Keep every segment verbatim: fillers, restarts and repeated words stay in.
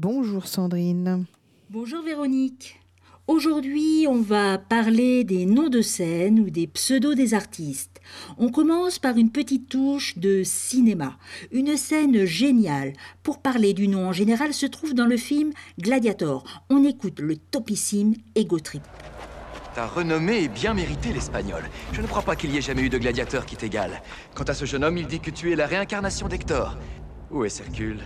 Bonjour Sandrine. Bonjour Véronique. Aujourd'hui, on va parler des noms de scène ou des pseudos des artistes. On commence par une petite touche de cinéma. Une scène géniale, pour parler du nom en général, se trouve dans le film Gladiator. On écoute le topissime Ego Trip. Ta renommée est bien méritée, l'Espagnol. Je ne crois pas qu'il y ait jamais eu de gladiateur qui t'égale. Quant à ce jeune homme, il dit que tu es la réincarnation d'Hector. Où est Hercule?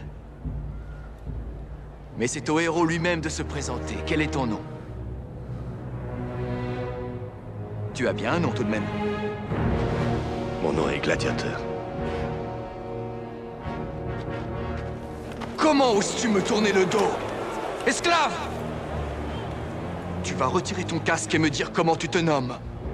Mais c'est au héros lui-même de se présenter. Quel est ton nom? Tu as bien un nom tout de même. Mon nom est Gladiateur. Comment oses-tu me tourner le dos? Esclave! Tu vas retirer ton casque et me dire comment tu te nommes.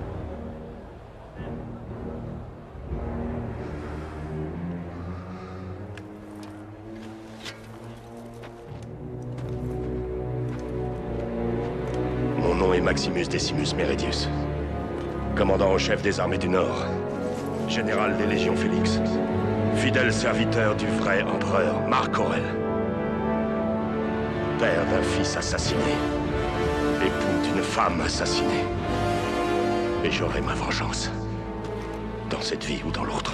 Mon nom est Maximus Decimus Meridius. Commandant en chef des armées du Nord. Général des légions Félix. Fidèle serviteur du vrai empereur Marc Aurèle. Père d'un fils assassiné. Époux d'une femme assassinée. Et j'aurai ma vengeance. Dans cette vie ou dans l'autre.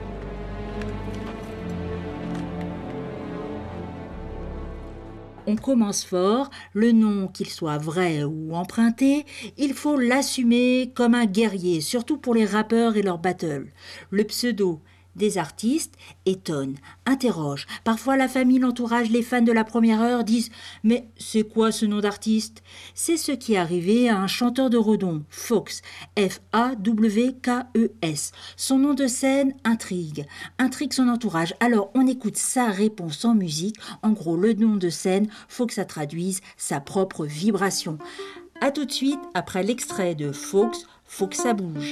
On commence fort, le nom, qu'il soit vrai ou emprunté, il faut l'assumer comme un guerrier, surtout pour les rappeurs et leurs battles. Le pseudo des artistes étonne, interroge. Parfois la famille, l'entourage, les fans de la première heure disent « Mais c'est quoi ce nom d'artiste ?» C'est ce qui est arrivé à un chanteur de Redon, Fawkes, F A W K E S. Son nom de scène intrigue, intrigue son entourage. Alors on écoute sa réponse en musique. En gros, le nom de scène, faut que ça traduise sa propre vibration. A tout de suite, après l'extrait de Fawkes, faut que ça bouge.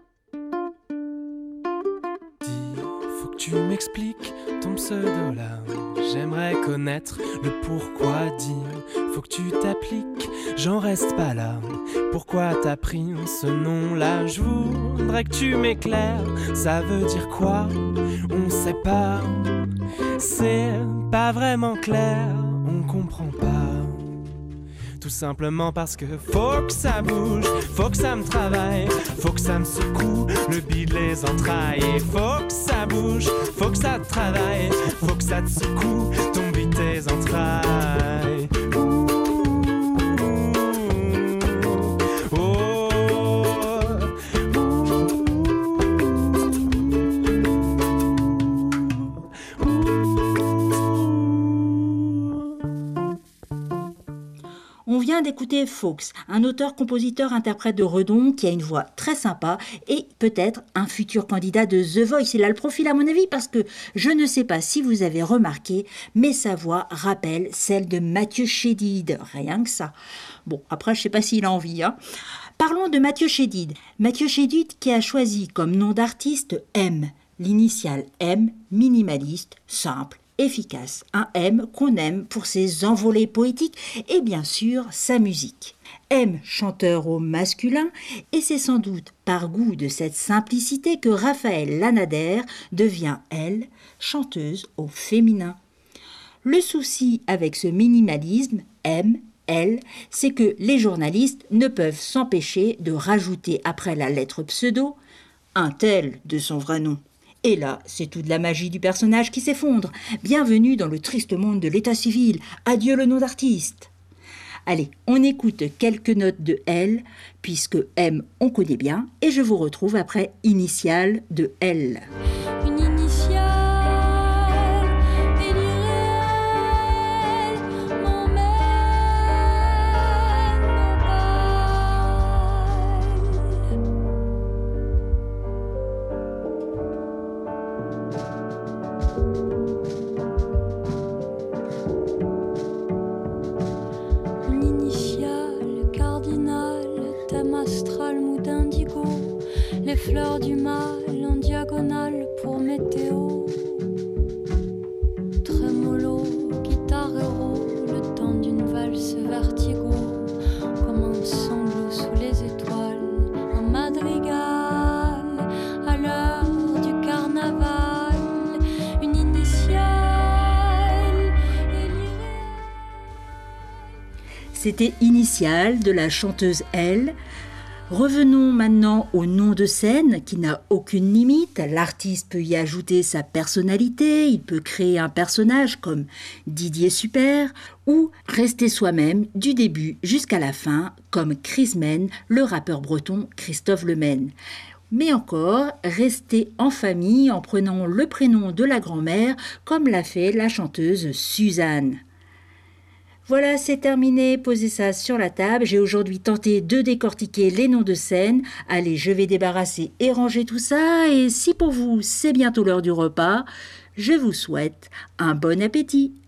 Tu m'expliques ton pseudo là. J'aimerais connaître le pourquoi dire. Faut que tu t'appliques, j'en reste pas là. Pourquoi t'as pris ce nom là? Je voudrais que tu m'éclaires. Ça veut dire quoi? On sait pas. C'est pas vraiment clair. On comprend pas. Tout simplement parce que faut que ça bouge, faut que ça me travaille, faut que ça me secoue le bide, les entrailles. Et faut que ça bouge, faut que ça te travaille, faut que ça te secoue ton bide, tes entrailles. Ouh, oh, ouh, ouh. On vient d'écouter Fawkes, un auteur-compositeur-interprète de Redon qui a une voix très sympa et peut-être un futur candidat de The Voice. Il a le profil à mon avis parce que je ne sais pas si vous avez remarqué, mais sa voix rappelle celle de Mathieu Chédid, rien que ça. Bon, après je ne sais pas s'il a envie, hein. Parlons de Mathieu Chédid. Mathieu Chédid qui a choisi comme nom d'artiste M, l'initiale M, minimaliste, simple, efficace, un M qu'on aime pour ses envolées poétiques et bien sûr sa musique. M, chanteur au masculin, et c'est sans doute par goût de cette simplicité que Raphaël Lanader devient, elle, chanteuse au féminin. Le souci avec ce minimalisme, M, elle, c'est que les journalistes ne peuvent s'empêcher de rajouter après la lettre pseudo un tel de son vrai nom. Et là, c'est toute la magie du personnage qui s'effondre. Bienvenue dans le triste monde de l'état civil. Adieu le nom d'artiste. Allez, on écoute quelques notes de L, puisque M, on connaît bien, et je vous retrouve après initiale de L. Une initiale, et l'irréel m'emmène au bal. Une initiale, cardinal, thème astral, mood indigo, les fleurs du mal en diagonale pour météo. Trémolo, guitare héros, le temps d'une valse vertigo, comme un sanglot sous les étoiles, un madrigal à l'heure du carnaval. Une initiale et l'irréel. c'était Initial de la chanteuse Elle. Revenons maintenant au nom de scène qui n'a aucune limite. L'artiste peut y ajouter sa personnalité, il peut créer un personnage comme Didier Super ou rester soi-même du début jusqu'à la fin comme Chris Men, le rappeur breton Christophe Lemaine. Mais encore, rester en famille en prenant le prénom de la grand-mère comme l'a fait la chanteuse Suzanne. Voilà, c'est terminé, posez ça sur la table. J'ai aujourd'hui tenté de décortiquer les noms de scène. Allez, je vais débarrasser et ranger tout ça. Et si pour vous, c'est bientôt l'heure du repas, je vous souhaite un bon appétit.